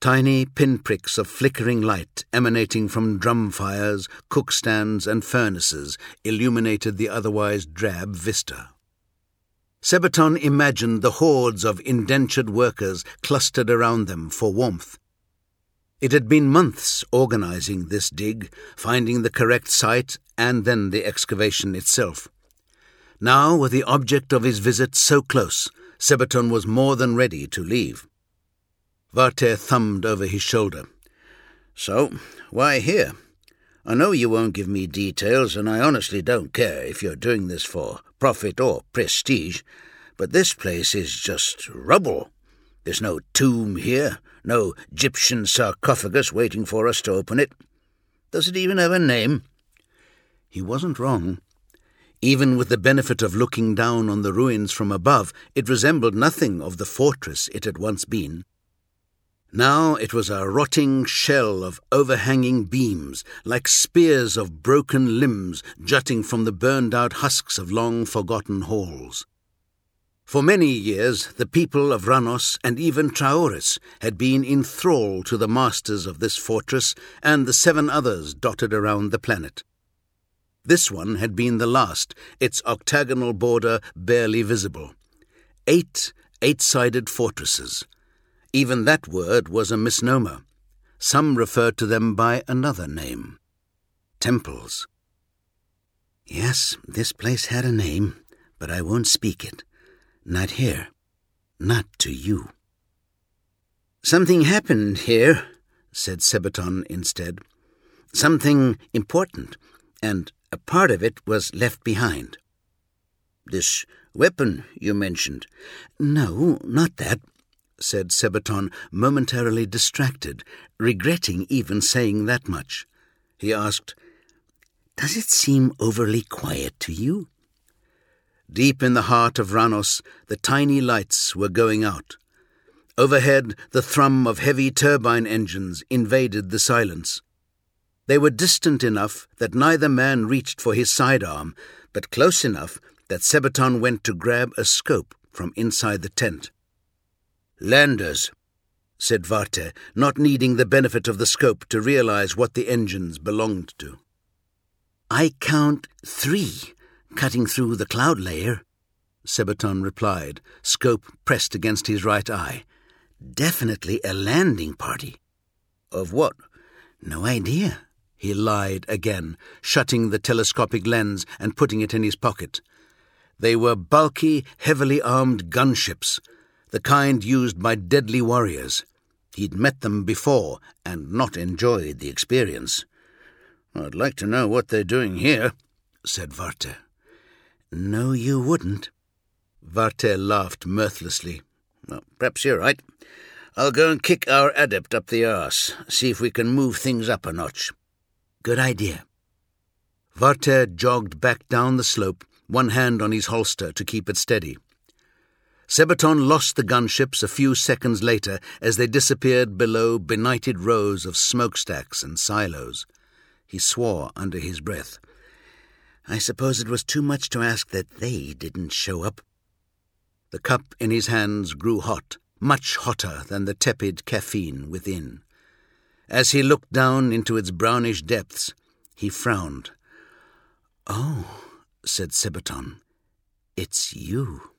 Tiny pinpricks of flickering light emanating from drum fires, cook stands and furnaces illuminated the otherwise drab vista. Sebaton imagined the hordes of indentured workers clustered around them for warmth. It had been months organizing this dig, finding the correct site and then the excavation itself. Now, with the object of his visit so close, Sebaton was more than ready to leave. Varte thumbed over his shoulder. "So, why here? I know you won't give me details, and I honestly don't care if you're doing this for profit or prestige, but this place is just rubble. There's no tomb here, no Egyptian sarcophagus waiting for us to open it. Does it even have a name?" He wasn't wrong. Even with the benefit of looking down on the ruins from above, it resembled nothing of the fortress it had once been. Now it was a rotting shell of overhanging beams, like spears of broken limbs jutting from the burned-out husks of long-forgotten halls. For many years, the people of Ranos and even Traoris had been in thrall to the masters of this fortress and the 7 others dotted around the planet. This one had been the last, its octagonal border barely visible. 8 eight-sided fortresses. Even that word was a misnomer. Some referred to them by another name. Temples. Yes, this place had a name, but I won't speak it. Not here. Not to you. "Something happened here," said Sebaton instead. "Something important, and a part of it was left behind." "This weapon you mentioned?" "No, not that," said Sebaton, momentarily distracted, regretting even saying that much. He asked, "Does it seem overly quiet to you?" Deep in the heart of Ranos, the tiny lights were going out. Overhead, the thrum of heavy turbine engines invaded the silence. They were distant enough that neither man reached for his sidearm, but close enough that Sebaton went to grab a scope from inside the tent. "Landers," said Varte, not needing the benefit of the scope to realize what the engines belonged to. "I count 3 cutting through the cloud layer," Sebaton replied, scope pressed against his right eye. "Definitely a landing party." "Of what?" "No idea," he lied again, shutting the telescopic lens and putting it in his pocket. They were bulky, heavily armed gunships, the kind used by deadly warriors. He'd met them before and not enjoyed the experience. "I'd like to know what they're doing here," said Varte. "No, you wouldn't." Varte laughed mirthlessly. "Well, perhaps you're right. I'll go and kick our adept up the arse, see if we can move things up a notch." "Good idea." Varte jogged back down the slope, one hand on his holster to keep it steady. Sebaton lost the gunships a few seconds later as they disappeared below benighted rows of smokestacks and silos. He swore under his breath. "I suppose it was too much to ask that they didn't show up." The cup in his hands grew hot, much hotter than the tepid caffeine within. As he looked down into its brownish depths, he frowned. "Oh," said Sebaton, "it's you."